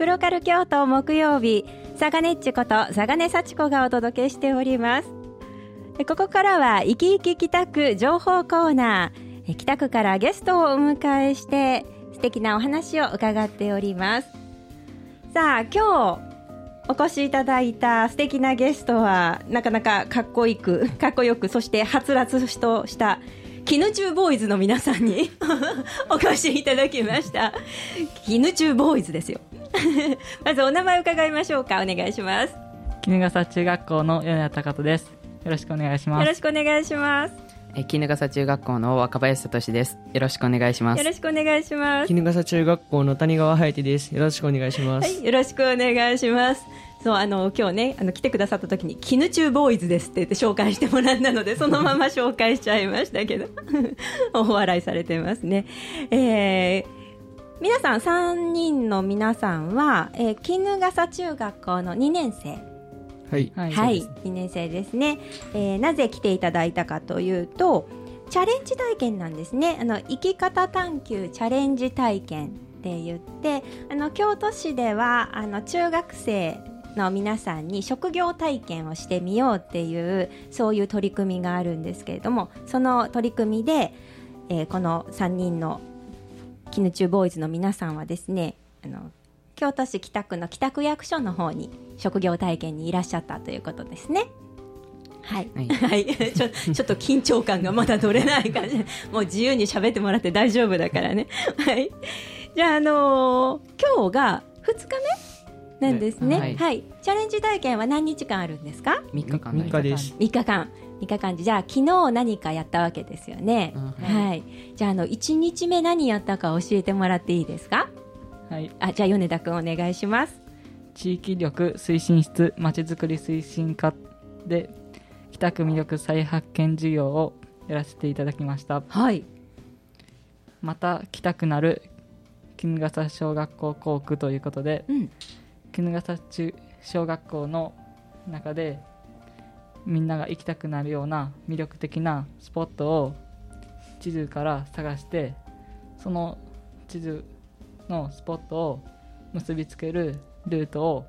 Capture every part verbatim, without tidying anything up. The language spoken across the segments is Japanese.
クロカル京都木曜日、サガネッチことサガネ幸子がお届けしております。ここからは生き生き北区情報コーナー、北区からゲストをお迎えして素敵なお話を伺っております。さあ、今日お越しいただいた素敵なゲストはなかなかかっこよくかっこよくそしてはつらつとした絹中ボーイズの皆さんにお越しいただきました。絹中ボーイズですよ。まずお名前を伺いましょうか。お願いします。 衣笠中学校の米谷隆人です。よろしくお願いします。 よろしくお願いします。 え衣笠中学校の若林聡です。よろしくお願いします。 よろしくお願いします。 衣笠中学校の谷川颯です。よろしくお願いします。 はい、よろしくお願いします。そう、あの今日ね、あの来てくださった時に絹中ボーイズですって言って紹介してもらったので、そのまま紹介しちゃいましたけどお笑いされてますね。えー、皆さんさんにんの皆さんは、えー、衣笠中学校のにねん生、 はい、 はいはい、にねん生ですね。えー、なぜ来ていただいたかというと、チャレンジ体験なんですね。あの生き方探求チャレンジ体験って言って、あの京都市ではあの中学生の皆さんに職業体験をしてみようっていうそういう取り組みがあるんですけれども、その取り組みで、えー、このさんにんの絹中ボーイズの皆さんはですね、あの京都市北区の北区役所の方に職業体験にいらっしゃったということですね。はい、はいはい、ちょ、ちょっと緊張感がまだ取れない感じで、もう自由に喋ってもらって大丈夫だからね。はい、じゃあ、あのー、今日がふつかめなんですね。はいはい、チャレンジ体験は何日間あるんですか？ みっかかんみっかです。 みっかかんみっかかんじゃあ昨日何かやったわけですよね。 はい、 はい、じゃあ、あのいちにちめ何やったか教えてもらっていいですか？ はい、 あ、じゃあ米田くんお願いします。 地域力推進室まちづくり推進課で北区魅力再発見事業をやらせていただきました。 はい。 また北区なる衣笠小学校校区ということで、 うん、 衣笠中小学校の中でみんなが行きたくなるような魅力的なスポットを地図から探して、その地図のスポットを結びつけるルートを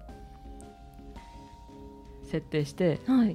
設定して、 はい、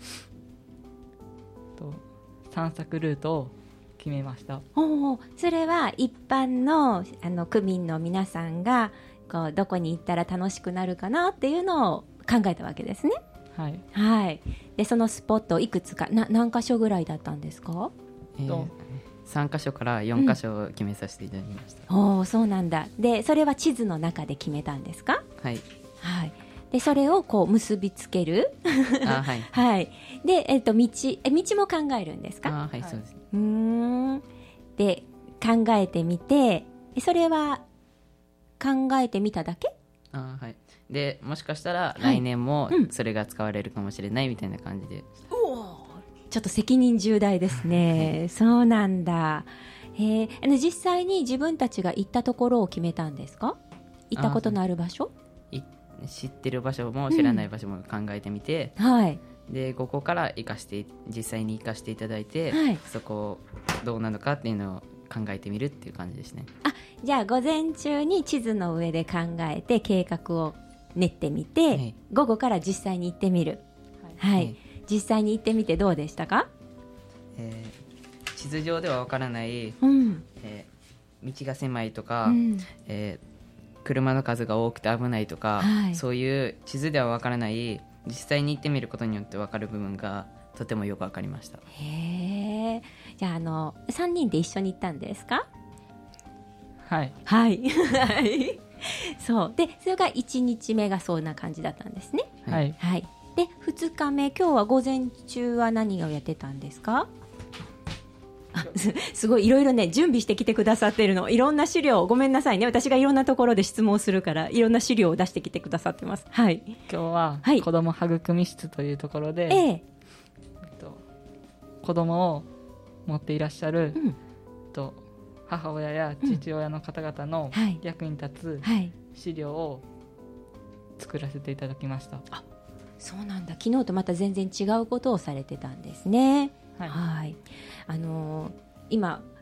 と散策ルートを決めました。 お、それは一般の、あの区民の皆さんがこうどこに行ったら楽しくなるかなっていうのを考えたわけですね。 はい、 はい、でそのスポットいくつかな何箇所ぐらいだったんですか？ えー、さんかしょからよんかしょ決めさせていただきました。 うん、お、そうなんだ。でそれは地図の中で決めたんですか？ はい、 はい、でそれをこう結びつけるあ、はいはい、で、えっと、道え道も考えるんですか？ あ、はい、そうです。 うーん、で考えてみて、それは考えてみただけ？ あ、はい、でもしかしたら来年もそれが使われるかもしれないみたいな感じで、 うん、お、ちょっと責任重大ですね。はい、そうなんだ。へえ、あの実際に自分たちが行ったところを決めたんですか？行ったことのある場所？ い知ってる場所も知らない場所も考えてみて、 うん、はい、 でここから生かして実際に生かしていただいて、 はい、 そこどうなのかっていうのを考えてみるっていう感じですね。 あ、じゃあ午前中に地図の上で考えて計画を練ってみて、はい、午後から実際に行ってみる。はい、はい、実際に行ってみてどうでしたか？ えー、地図上ではわからない、 うん、 えー、道が狭いとか、 うん、 えー、車の数が多くて危ないとか、はい、そういう地図ではわからない実際に行ってみることによってわかる部分がとてもよくわかりました。 へー、じゃあ、あのさんにんで一緒に行ったんですか？ はいはいそうで、それがいちにちめがそんな感じだったんですね。 はい、 はい、でふつかめ、今日は午前中は何をやってたんですか？あ す, すごいいろいろね準備してきてくださってるの。いろんな資料、ごめんなさいね、私がいろんなところで質問するからいろんな資料を出してきてくださってます。はい、 今日は子ども育み室というところで、 はい、えええっと、子どもを持っていらっしゃる、うん、と母親や父親の方々の役に立つ資料を作らせていただきました。 あ、そうなんだ。昨日とまた全然違うことをされてたんですね。はい、はい、あのー、今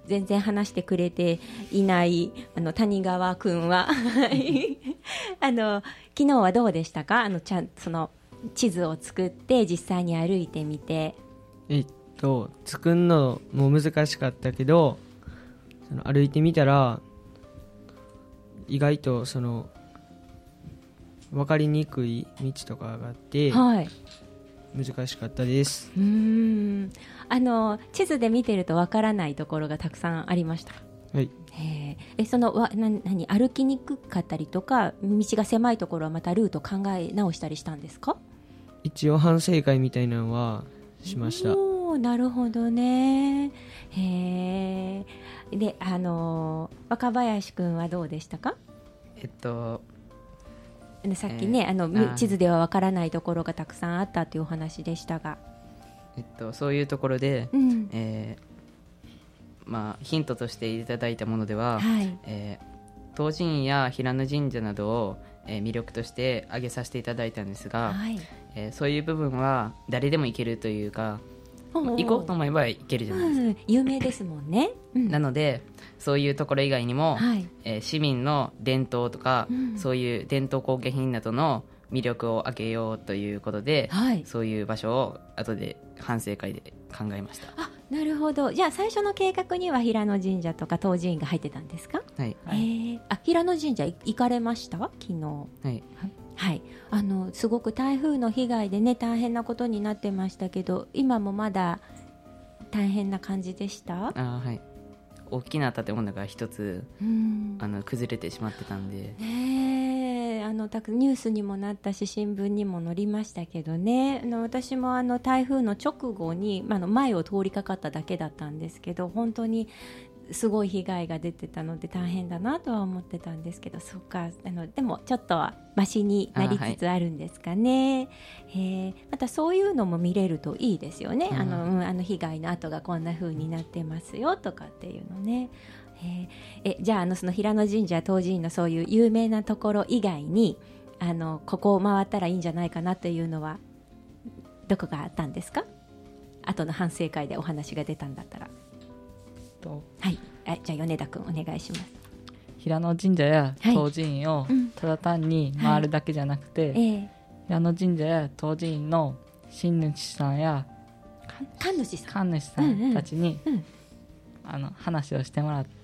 全然話してくれていないあの谷川くんはあの昨日はどうでしたか？あのちゃんその地図を作って実際に歩いてみて。 えっと作るのも難しかったけど、その歩いてみたら意外とその分かりにくい道とかがあって、はい、難しかったです。 うーんあの地図で見てると分からないところがたくさんありました。 はい。 へえそのわな何歩きにくかったりとか道が狭いところはまたルート考え直したりしたんですか？ 一応反省会みたいなのはしました。 おーなるほどね。へえであの若林くんはどうでしたか？ えっとさっきね、えー、あのあ地図ではわからないところがたくさんあったというお話でしたが、 えっと、そういうところで、うんえーまあ、ヒントとしていただいたものでは、はいえー、東寺院や平野神社などを、えー、魅力として挙げさせていただいたんですが、はいえー、そういう部分は誰でも行けるというか、行こうと思えば行けるじゃないですか、うん、 有名ですもんね、 うん、なのでそういうところ以外にも、はいえー、市民の伝統とか、うん、そういう伝統工芸品などの魅力を上げようということで、はい、そういう場所を後で反省会で考えました。 あなるほど。じゃあ最初の計画には平野神社とか東寺院が入ってたんですか？ はい、 えー、あ平野神社行かれました昨日？はい、はい、あのすごく台風の被害でね大変なことになってましたけど今もまだ大変な感じでした？ あ、はい、大きな建物が一つあの崩れてしまってたんで、 ね、あのニュースにもなったし新聞にも載りましたけどね。あの私もあの台風の直後に、まあ、の前を通りかかっただけだったんですけど本当にすごい被害が出てたので大変だなとは思ってたんですけど、そうかあのでもちょっとはマシになりつつあるんですかね。えー、またそういうのも見れるといいですよね。あの、うん、あの被害の跡がこんな風になってますよとかっていうのね。えー、えじゃあ、 あのその平野神社東寺院のそういう有名なところ以外にあのここを回ったらいいんじゃないかなというのはどこがあったんですか？後の反省会でお話が出たんだったら。はい、あじゃあ米田君お願いします。 平野神社や東寺院をただ単に回るだけじゃなくて、はいはいえー、平野神社や東寺院の神主さんや神主さん神主さんたちに、うんうん、あの話をしてもらって、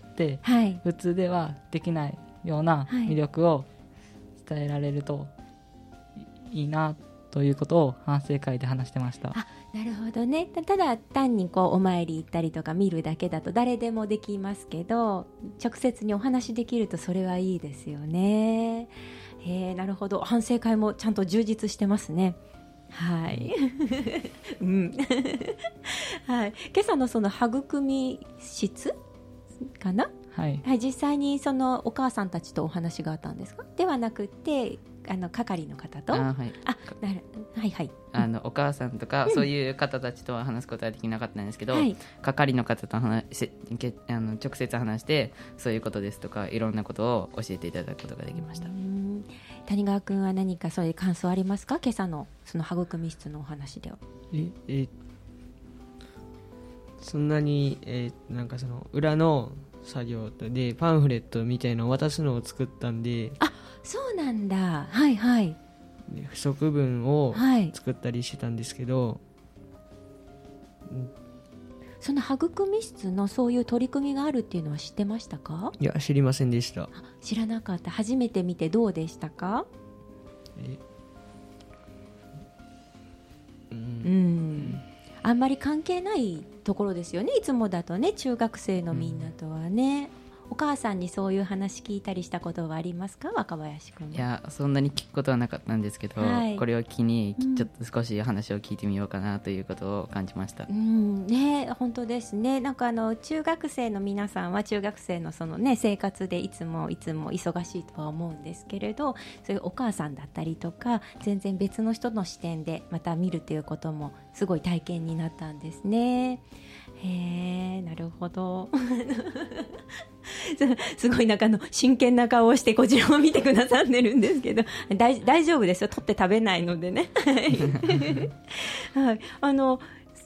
はい、普通ではできないような魅力を伝えられるといいなということを反省会で話してました。 あなるほどね。ただ単にこうお参り行ったりとか見るだけだと誰でもできますけど直接にお話できるとそれはいいですよね。へーなるほど。反省会もちゃんと充実してますね。はい、うんはい、今朝のその育み室かな、はいはい、実際にそのお母さんたちとお話があったんですか？ではなくてあの係の方と、 あ、はい、 あなるはいはい、 あのお母さんとか、うん、そういう方たちとは話すことはできなかったんですけど、はい、係の方と話しあの直接話してそういうことですとかいろんなことを教えていただくことができました。 うん谷川君は何かそういう感想ありますか？今朝のその育み室のお話では。 ええそんなに、えー、なんかその裏の作業でパンフレットみたいなのを渡すのを作ったんで、 あそうなんだ、はいはい、 不足分を作ったりしてたんですけど、はいうん、その育み室のそういう取り組みがあるっていうのは知ってましたか？ いや知りませんでした。 知らなかった。初めて見てどうでしたか？えうん、うんあんまり関係ないところですよね。いつもだとね中学生のみんなとはね、うん、お母さんにそういう話聞いたりしたことはありますか？若林君は。 いやそんなに聞くことはなかったんですけど、はい、これを機にちょっと少し話を聞いてみようかなということを感じました。 うんね、本当ですね。なんかあの中学生の皆さんは中学生のその、ね、生活でいつもいつも忙しいとは思うんですけれどそういうお母さんだったりとか全然別の人の視点でまた見るということもすごい体験になったんですね。へーなるほどすごいなんかの真剣な顔をしてこちらを見てくださってるんですけど大, 大丈夫ですよ。取って食べないのでねはい、あの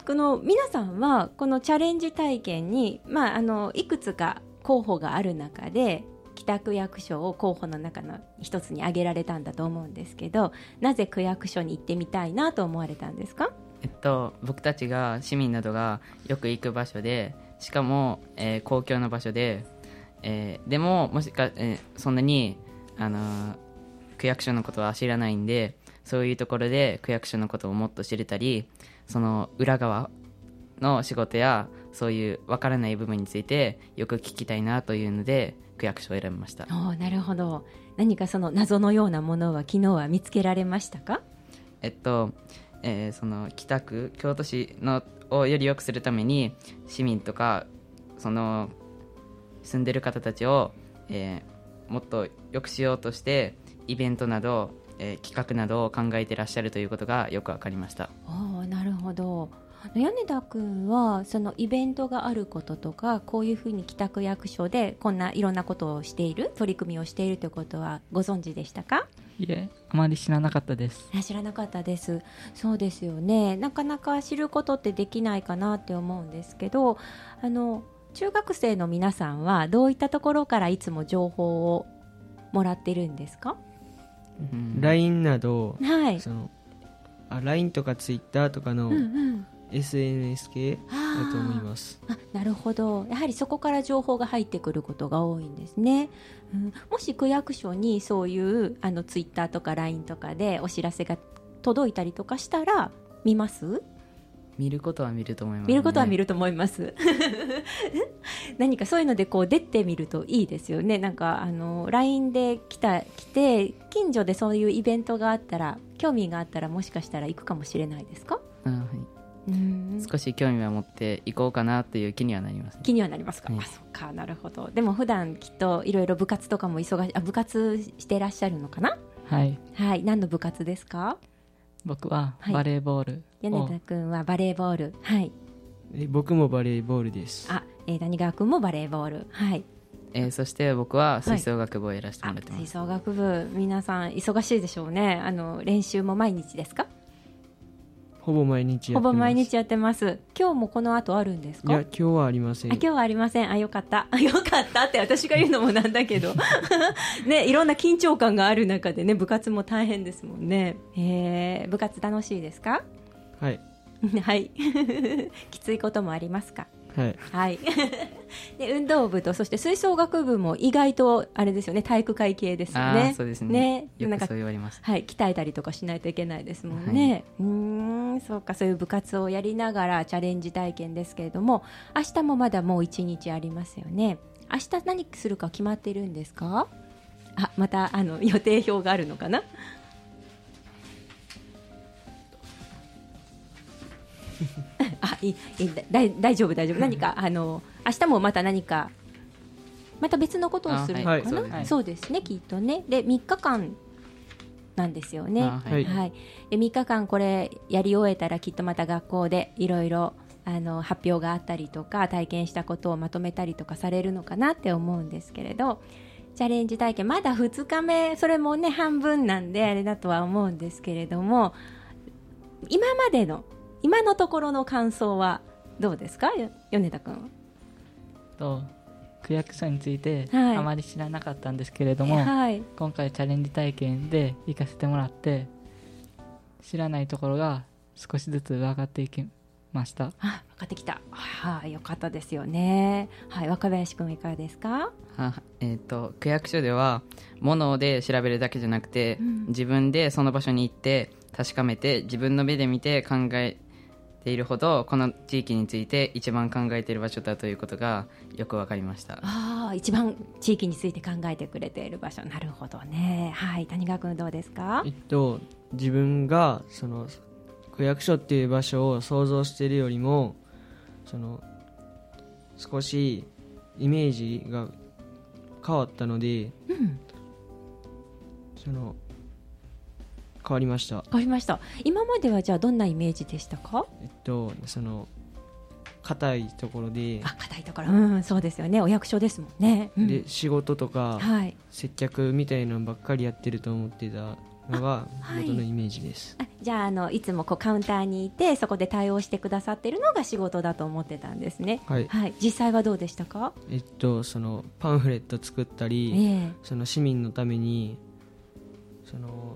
この皆さんはこのチャレンジ体験に、まあ、あのいくつか候補がある中で北区役所を候補の中の一つに挙げられたんだと思うんですけど、なぜ区役所に行ってみたいなと思われたんですか？ えっと、僕たちが市民などがよく行く場所で、しかも、えー公共の場所で、えーでももしか、えーそんなに、あのー区役所のことは知らないんで、そういうところで区役所のことをもっと知れたり、その裏側の仕事やそういうわからない部分についてよく聞きたいなというので区役所を選びました。 おー、なるほど。何かその謎のようなものは昨日は見つけられましたか？ えっとえーその北区京都市のをより良くするために市民とかその住んでる方たちを、えーもっと良くしようとしてイベントなど、えー企画などを考えていらっしゃるということがよく分かりました。 おー、なるほど。米田君はそのイベントがあることとか、こういうふうに北区役所でこんないろんなことをしている、取り組みをしているということはご存知でしたか？ いえ、あまり知らなかったです。 あ、知らなかったです。そうですよね。なかなか知ることってできないかなって思うんですけど、あの中学生の皆さんはどういったところからいつも情報をもらってるんですか？ うんライン など、 はい。 そのあ ライン とか ツイッター とかのうんうん。 エスエヌエス 系だと思いあます。 ーあ、なるほど。やはりそこから情報が入ってくることが多いんですね。うん、もし区役所にそういうあのツイッターとか ライン とかでお知らせが届いたりとかしたら見ます？ 見ることは見ると思います、ね、 見ることは見る。 ると思います何かそういうのでこう出てみるといいですよね。なんかあの ライン で来た来て近所でそういうイベントがあったら、興味があったらもしかしたら行くかもしれないですか？ うんはい、 うん少し興味は持って行こうかなという気にはなります、ね、 気にはなりますか？ はいあ、そっか、なるほど。でも普段きっといろいろ部活とかも忙しい、あ、部活してらっしゃるのかな？ はい、 はい。何の部活ですか？ 僕ははいバレーボール米を、 田君はバレーボール。はい。 え僕もバレーボールです。 あ、えー、谷川君もバレーボール。はい。 えーそして僕は吹奏楽部をやらせてもあ、 らってます、 吹奏楽部、皆さん忙しいでしょうね。あの練習も毎日ですか？ ほぼ毎日やほってます。 ぼ毎日やってます。今日もこの後あるんですか？ いや、今日はありません。 あ、今日はありません。あ、よかった。あ、よかったって私が言うのもなんだけどね、いろんな緊張感がある中でね、部活も大変ですもんね。えー、部活楽しいですか？ はい。 はいきついこともありますか？ はい。 はいで、運動部とそして吹奏楽部も意外とあれですよね、体育会系ですよあね。 ーそうですねね、なんかよくそう言われます。 はい、鍛えたりとかしないといけないですもんね、うーん、そうか、そういう部活をやりながらチャレンジ体験ですけれども、明日もまだもう一日ありますよね。明日何するか決まっているんですか？あ、またあの予定表があるのかなあ、いい、いい、だい大丈夫大丈夫。何かあの明日もまた何かまた別のことをするのかな、 あはいそうですねそうですね、きっとね。で、みっかかんなんですよね。 あはいはい、でみっかかんこれやり終えたらきっとまた学校でいろいろあの発表があったりとか体験したことをまとめたりとかされるのかなって思うんですけれど、チャレンジ体験まだふつかめ、それもね半分なんであれだとは思うんですけれども、今までの今のところの感想はどうですか、よ米田君は。 と区役所についてはいあまり知らなかったんですけれども、 はい、 今回チャレンジ体験で行かせてもらって知らないところが少しずつ分かっていきました。 あ、分かってきた。はい、よかったですよね。はい、若林君いかがですか？ あえー、と区役所では物で調べるだけじゃなくて、 うん自分でその場所に行って確かめて自分の目で見て考えているほどこの地域について一番考えている場所だということがよく分かりました。 ああ、一番地域について考えてくれている場所。なるほどね。はい、谷川君どうですか？ えっと、自分がその区役所っていう場所を想像しているよりもその少しイメージが変わったので、 うんその変わりました。 わかりました。今まではじゃあどんなイメージでしたか？ えっとその硬いところで、 あ、硬いところ、うん、そうですよね、お役所ですもんね、うん、 で仕事とかはい、 接客みたいなのばっかりやってると思ってたのが元のイメージです。 あ、じゃあ、あのいつもこうカウンターにいてそこで対応してくださってるのが仕事だと思ってたんですね。 はい、 はい、実際はどうでしたか？ えっと、そのパンフレット作ったり、えー、その市民のためにその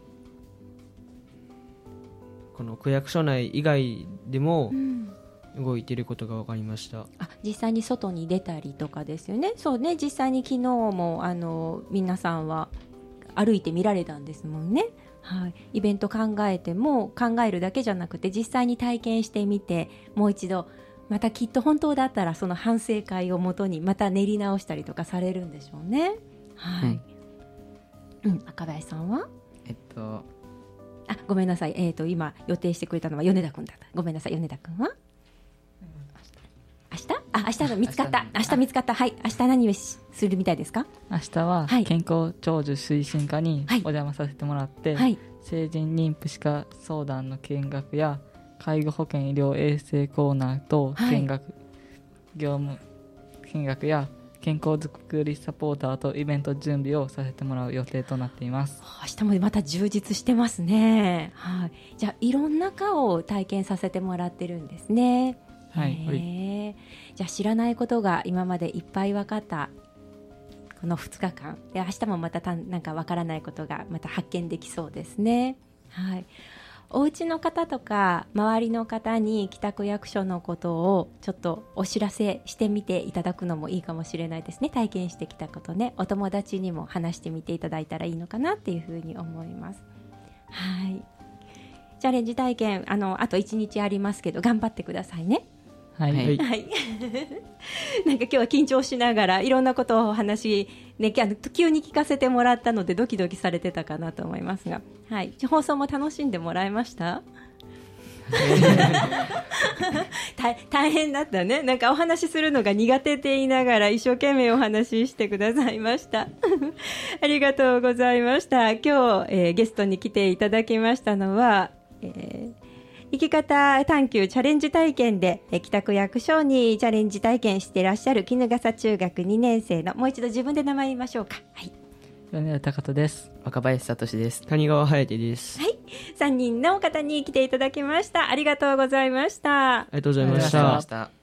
この区役所内以外でも動いていることが分かりました。うん、 あ、実際に外に出たりとかですよね。そうね、実際に昨日もあの皆さんは歩いて見られたんですもんね。はい、イベント考えても考えるだけじゃなくて実際に体験してみて、もう一度またきっと本当だったらその反省会をもとにまた練り直したりとかされるんでしょうね。はい、うん、赤林さんはえっとあ、ごめんなさい、えーと今予定してくれたのは米田君だった。ごめんなさい、米田君は明日あ明日の見つかった明日見つかったはい、明日何をするみたいですか？ 明日は健康長寿推進課にお邪魔させてもらって、はい、成人妊婦歯科相談の見学や介護保険医療衛生コーナーと見学、はい、業務見学や健康づくりサポーターとイベント準備をさせてもらう予定となっています。 明日もまた充実してますね。はい、じゃあいろんな科を体験させてもらってるんですね。 はい、 じゃあ知らないことが今までいっぱい分かったこのふつかかんで、明日もまたたなんか分からないことがまた発見できそうですね。はい、お家の方とか周りの方に北区役所のことをちょっとお知らせしてみていただくのもいいかもしれないですね。体験してきたことね、お友達にも話してみていただいたらいいのかなっていうふうに思います。はい、チャレンジ体験 あの、あといちにちありますけど頑張ってくださいね。 はい、 はい、なんか今日は緊張しながらいろんなことをお話、ね、急に聞かせてもらったのでドキドキされてたかなと思いますが、はい、放送も楽しんでもらえました？大, 大変だったね。なんかお話しするのが苦手って言いながら一生懸命お話ししてくださいましたありがとうございました。今日、えー、ゲストに来ていただきましたのは、えー生き方探求チャレンジ体験で北区役所にチャレンジ体験していらっしゃる衣笠中学にねん生の、もう一度自分で名前言いましょうか。はい、 米田貴人です。 若林聡です。 谷川颯です。 はい、さんにんの方に来ていただきました。ありがとうございました。 ありがとうございました。